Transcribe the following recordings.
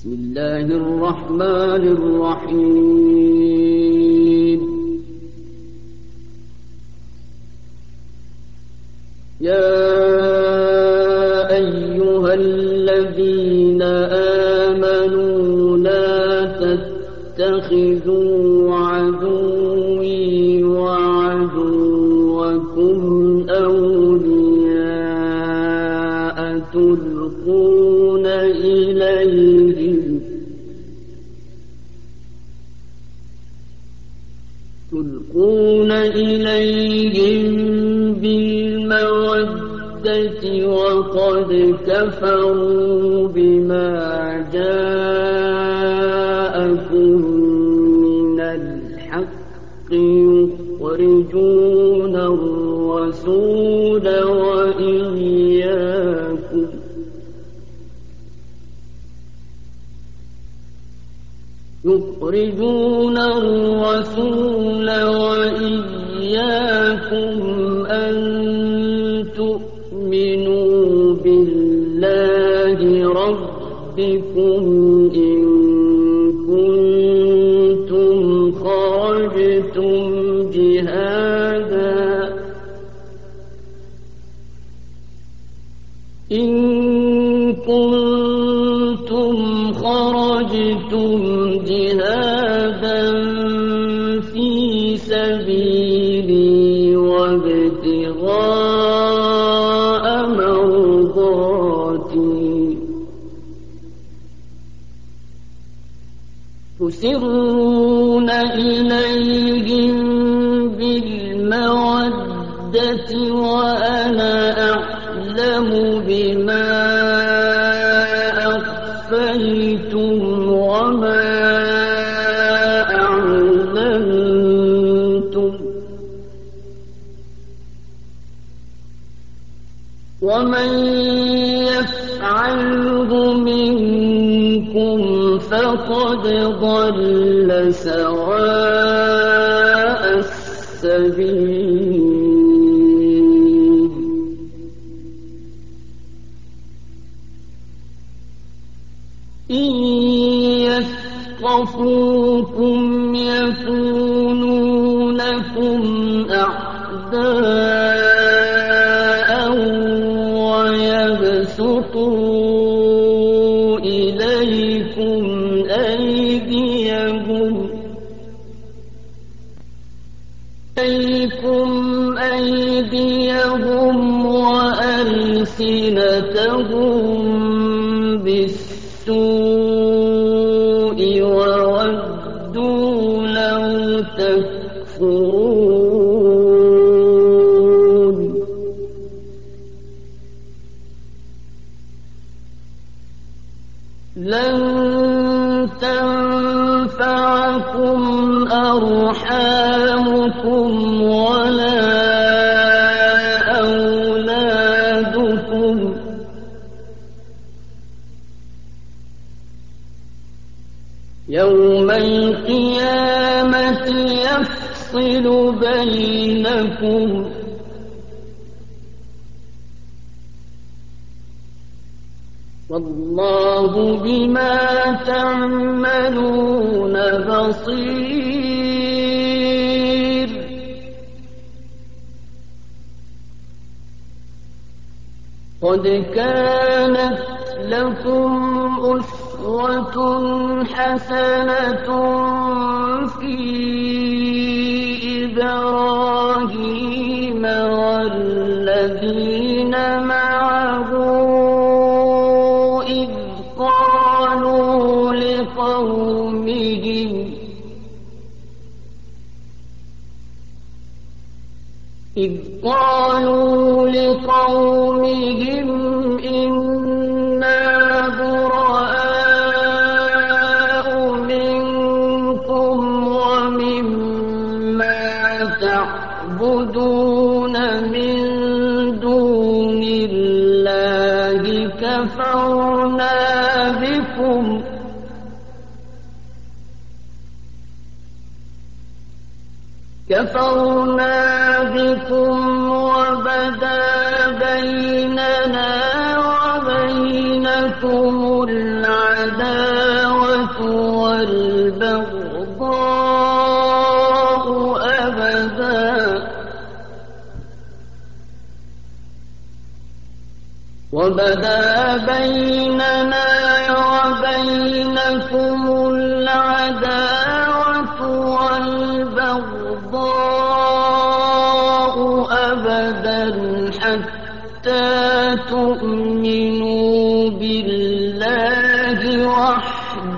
بسم الله الرحمن الرحيم. يا أيها الذين آمنوا لا تتخذوا عدوي وعدوكم أولياء تلقون إليهم بالمودة وقد كفروا بما جاءكم من الحق يخرجون الرسول وإياكم أن تؤمنوا بالله ربكم إن كنتم خرجتم جهادا في سبيلي وابتغاء مرضاتي تسرون إليهم بالمودة وأنا أعلم بما أخفيتم وما أعلنتم ومن يفعله منكم فقد ضل سواء السبيل. إن يثقفوكم يكونوا لكم أعداء ويبسطوا إليكم أيديهم وألسنتهم بالسوء وودوا لو تكفرون. لن تنفعكم أرحامكم ولا أولادكم يوم القيامة يفصل بينكم والله بما تعملون بصير. قد كانت لكم أسوة حسنة في إبراهيم والذين معه إذ قالوا لقومهم إنا براء منكم ومما تعبدون من دون الله كفرنا بكم وبدا بيننا وبينكم العداوة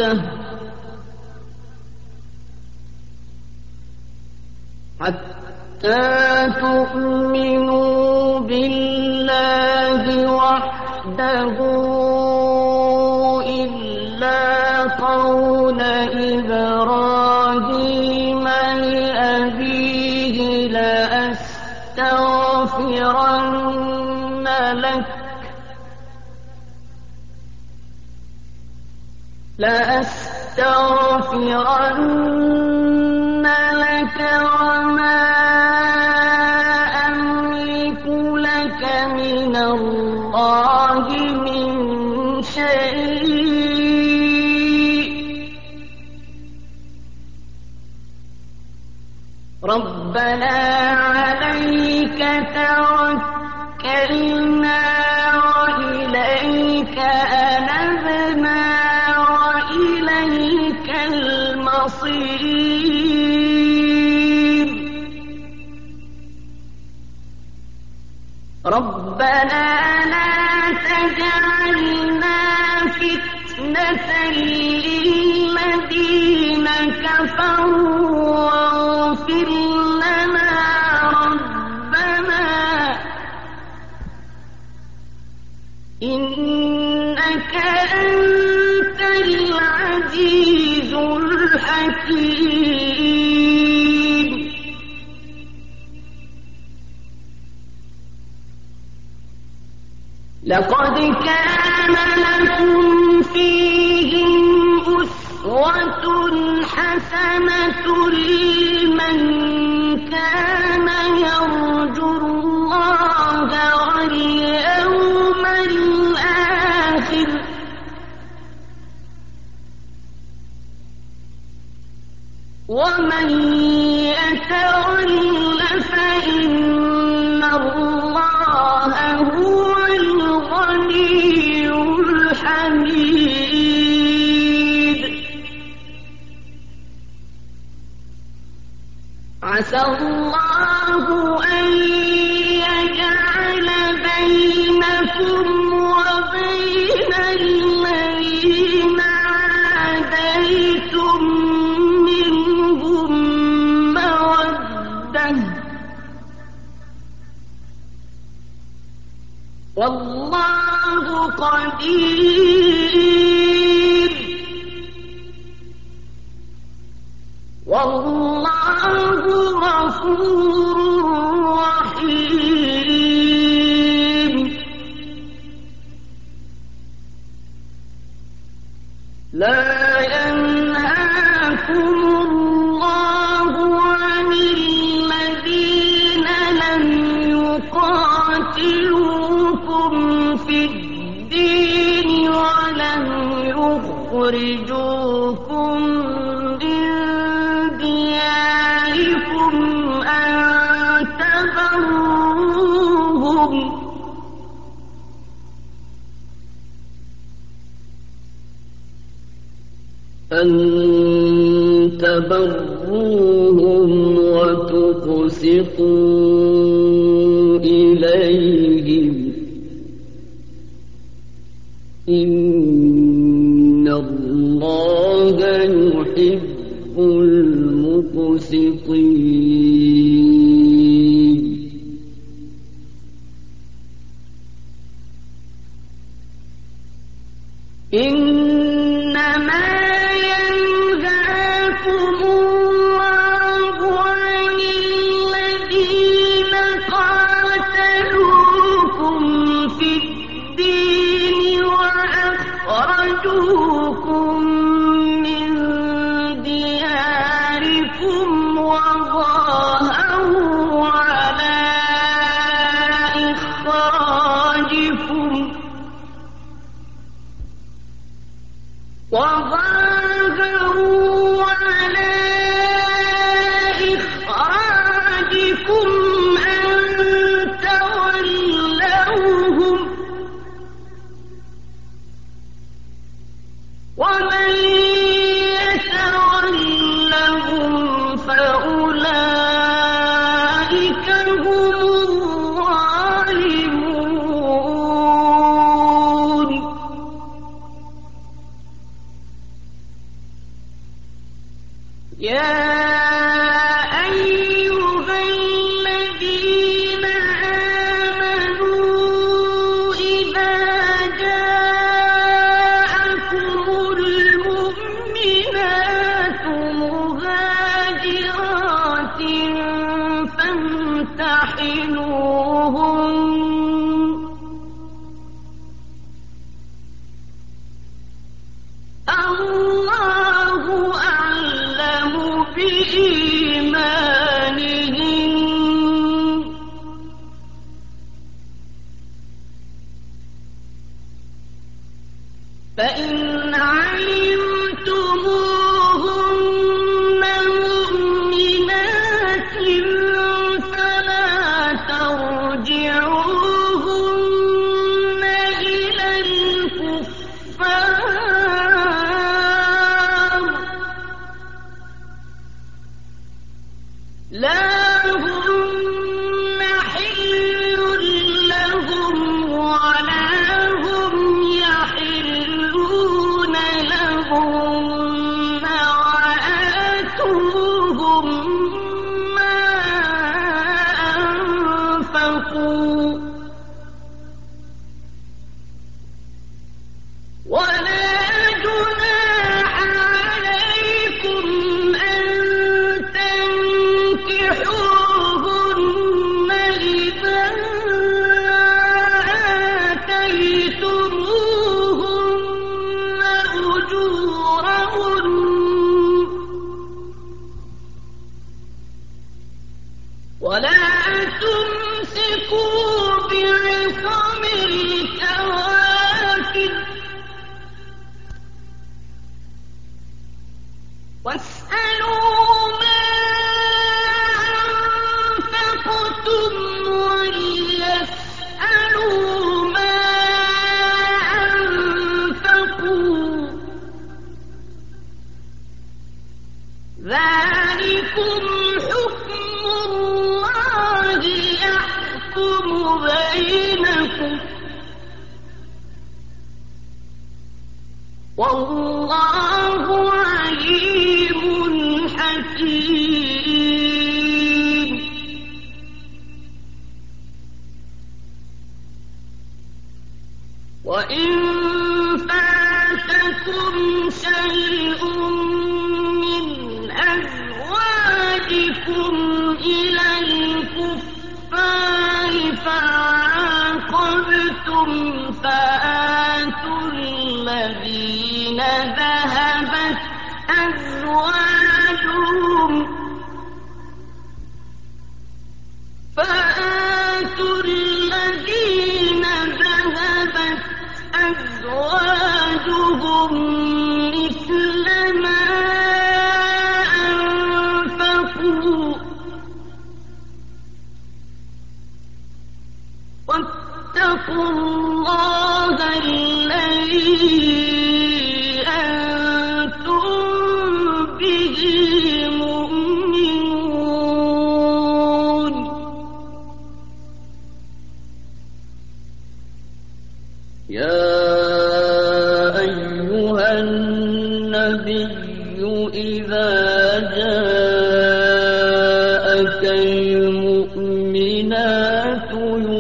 وحده حتى تؤمنوا بالله وحده إلا قول إبراهيم لأبيه لأستغفرن لك وما أملك لك من الله من شيء ربنا عليك توكلنا وإليك أنبنا وإليك المصير ربنا لا تجعلنا فتنة للذين كفروا واغفر لنا ربنا إنك أنت العزيز الحكيم لقد كان لكم فيهم أسوة حسنة لمن كان يرجو الله واليوم الآخر ومن يتول فإن الله هو الغني الحميد عسى الله أن يجعل بينكم وبين الذين عاديتم منهم مودة والله قدير والله غفور رحيم لا ينهاكم الله عن الذين لم يقاتلوكم في الدين ولم يخرجوكم من دياركم أن تبروهم وتقسطوا إليهم إن الله يحب المقسطين إنما ينهاكم الله عن الذين قاتلوكم في الدين وأخرجوكم من دياركم وظاهروا على إخراجكم أن تولوهم ومن يتولهم فأولئك هم الظالمون يا أيها الذين آمنوا إذا جاءكم المؤمنات مهاجرات فامتحنوهن الله أعلم بإيمانهن فإن علمتموهن مؤمنات فلا ترجعوهن إلى الكفار لا هن حل لهم ولا هم يحلون لهن وآتوهم ما أنفقوا ولا جناح عليكم أن تنكحوهن إذا آتيتموهن أجورهن ولا تمسكوا بعصم الكواكب واسألوا ما أنفقتم وليسألوا ما أنفقوا ذلكم حكم الله يحكم بينكم والله عليم حكيم وإن فاتكم شيء من أزواجكم إلى الكفار فعاقبتم فآتوا الذين ذهبت أزواجهم مثل ما أنفقوا واتقوا الله الذي أنتم به مؤمنون يا أيها النبي إذا جاءك المؤمنات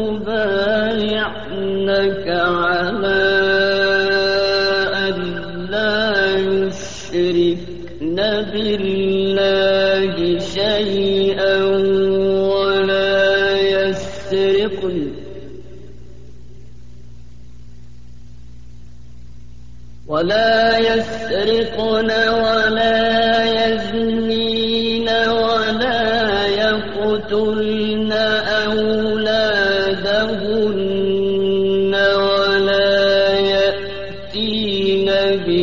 يبايعنك على أن لا يشركن بالله شيئا ولا يسرقن ولا يزنين ولا يقتلن أولادهن ولا يأتين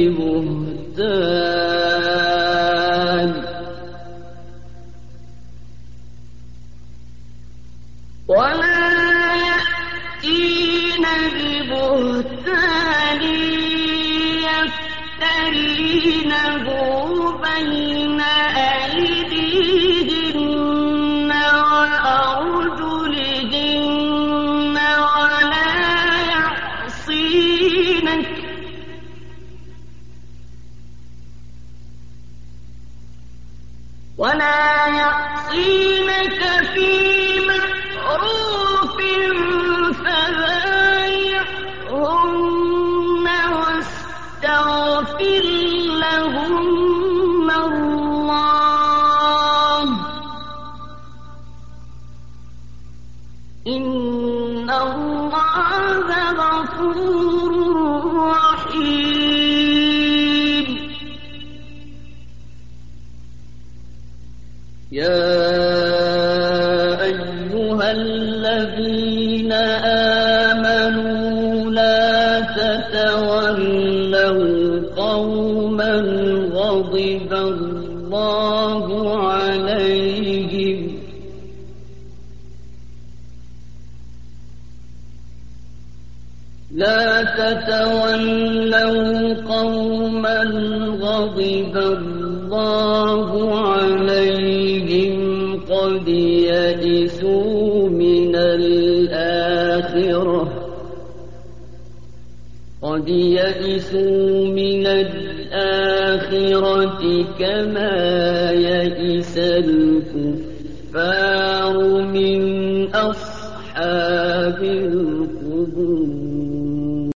ببهتان يفترينه بين أيديهن وأرجلهن ولا يعصينك في معروف فبايعهن واستغفر لهن الله إن الله غفور رحيم. يا أيها الذين آمنوا لا تتولوا قوما غضب الله عليهم لا تتولوا قوما غضب الله عليهم قد يئسوا من الآخرة كما يئس الكفار من أصحاب القبور.